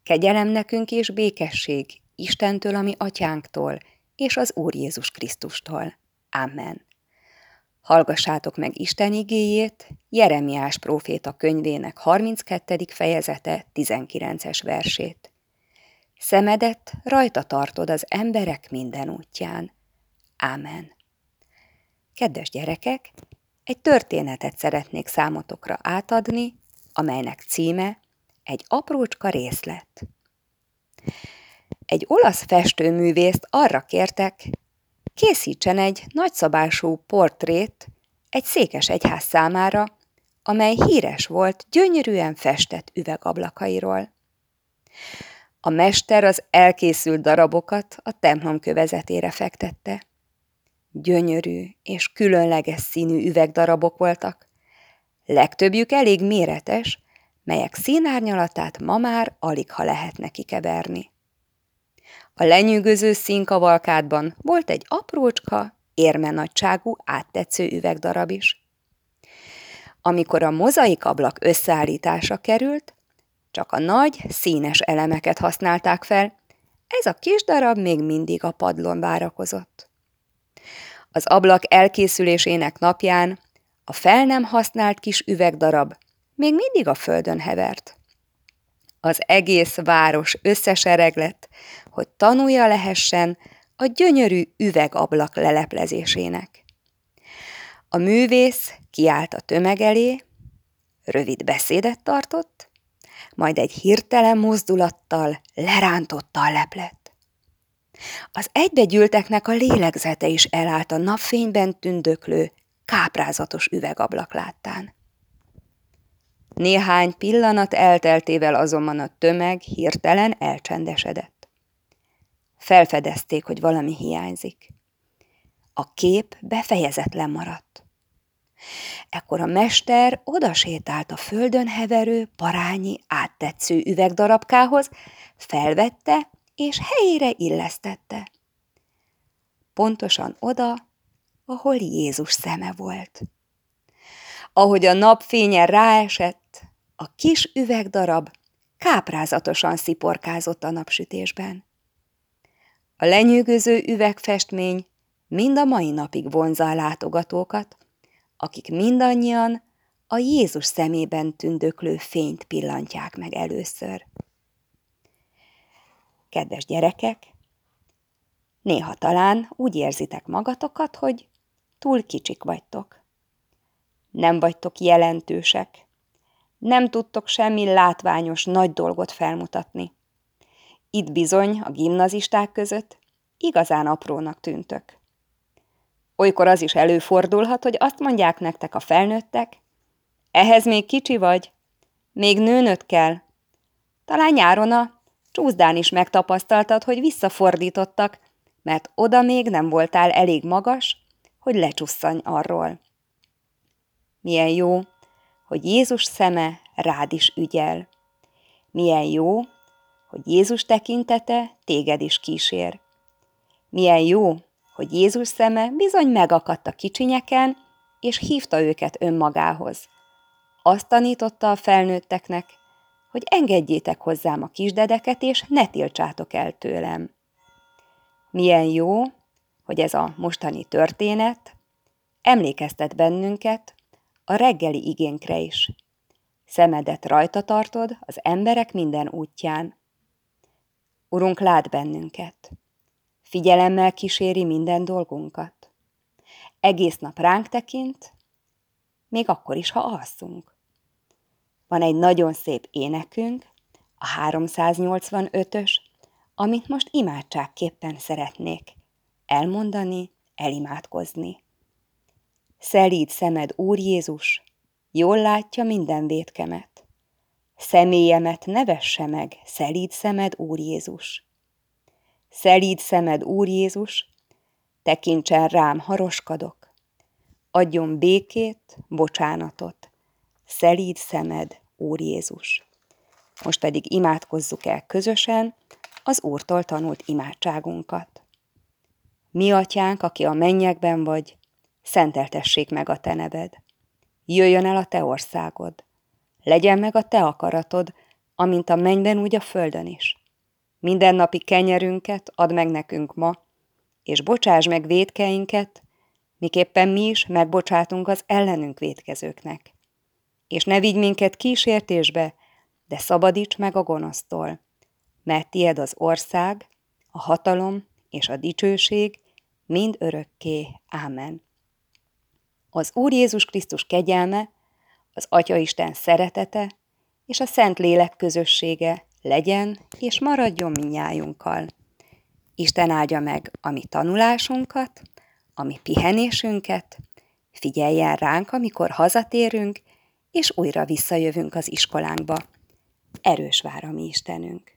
Kegyelem nekünk és békesség Istentől, a mi atyánktól, és az Úr Jézus Krisztustól. Amen. Hallgassátok meg Isten igéjét, Jeremiás próféta könyvének 32. fejezete 19-es versét. Szemedet rajta tartod az emberek minden útján. Ámen. Kedves gyerekek, egy történetet szeretnék számotokra átadni, amelynek címe Egy aprócska részlet. Egy olasz festőművészt arra kértek, készítsen egy nagyszabású portrét egy székesegyház számára, amely híres volt gyönyörűen festett üvegablakairól. A mester az elkészült darabokat a templom kövezetére fektette. Gyönyörű és különleges színű üvegdarabok voltak, legtöbbjük elég méretes, melyek színárnyalatát ma már aligha lehetne kikeverni. A lenyűgöző színkavalkádban volt egy aprócska, érmenagyságú, áttetsző üvegdarab is. Amikor a mozaikablak összeállítása került, csak a nagy, színes elemeket használták fel, ez a kis darab még mindig a padlón várakozott. Az ablak elkészülésének napján a fel nem használt kis üvegdarab még mindig a földön hevert. Az egész város összesereglett, hogy tanulja lehessen a gyönyörű üvegablak leleplezésének. A művész kiállt a tömeg elé, rövid beszédet tartott, majd egy hirtelen mozdulattal lerántotta a leplet. Az egybegyűlteknek a lélegzete is elállt a napfényben tündöklő, káprázatos üvegablak láttán. Néhány pillanat elteltével azonban a tömeg hirtelen elcsendesedett. Felfedezték, hogy valami hiányzik. A kép befejezetlen maradt. Ekkor a mester odasétált a földön heverő, parányi, áttetsző üvegdarabkához, felvette és helyére illesztette. Pontosan oda, ahol Jézus szeme volt. Ahogy a napfénye ráesett, a kis üvegdarab káprázatosan sziporkázott a napsütésben. A lenyűgöző üvegfestmény mind a mai napig vonzza a látogatókat, akik mindannyian a Jézus szemében tündöklő fényt pillantják meg először. Kedves gyerekek, néha talán úgy érzitek magatokat, hogy túl kicsik vagytok. Nem vagytok jelentősek, nem tudtok semmi látványos nagy dolgot felmutatni. Itt bizony a gimnazisták között igazán aprónak tűntök. Olykor az is előfordulhat, hogy azt mondják nektek a felnőttek, ehhez még kicsi vagy, még nőnöd kell. Talán nyáron a csúszdán is megtapasztaltad, hogy visszafordítottak, mert oda még nem voltál elég magas, hogy lecsusszanj arról. Milyen jó, hogy Jézus szeme rád is ügyel. Milyen jó, hogy Jézus tekintete téged is kísér. Milyen jó, hogy Jézus szeme bizony megakadt a kicsinyeken, és hívta őket önmagához. Azt tanította a felnőtteknek, hogy engedjétek hozzám a kisdedeket, és ne tiltsátok el tőlem. Milyen jó, hogy ez a mostani történet emlékeztet bennünket a reggeli igénkre is. Szemedet rajta tartod az emberek minden útján. Urunk lát bennünket. Figyelemmel kíséri minden dolgunkat. Egész nap ránk tekint, még akkor is, ha alszunk. Van egy nagyon szép énekünk, a 385-ös, amit most imádságképpen szeretnék elmondani, elimádkozni. Szelíd szemed, Úr Jézus, jól látja minden vétkemet. Személyemet ne vesse meg, szelíd szemed, Úr Jézus. Szelíd szemed, Úr Jézus, tekintsen rám, ha roskadok. Adjon békét, bocsánatot. Szelíd szemed, Úr Jézus. Most pedig imádkozzuk el közösen az Úrtól tanult imádságunkat. Mi atyánk, aki a mennyekben vagy, szenteltessék meg a te neved. Jöjjön el a te országod. Legyen meg a te akaratod, amint a mennyben, úgy a földön is. Mindennapi kenyerünket add meg nekünk ma, és bocsáss meg vétkeinket, miképpen mi is megbocsátunk az ellenünk vétkezőknek. És ne vigy minket kísértésbe, de szabadíts meg a gonosztól, mert tied az ország, a hatalom és a dicsőség mind örökké. Ámen. Az Úr Jézus Krisztus kegyelme, az Atyaisten szeretete és a Szentlélek közössége legyen és maradjon mindnyájunkkal. Isten áldja meg a mi tanulásunkat, a mi pihenésünket, figyeljen ránk, amikor hazatérünk, és újra visszajövünk az iskolánkba. Erős vár a mi Istenünk.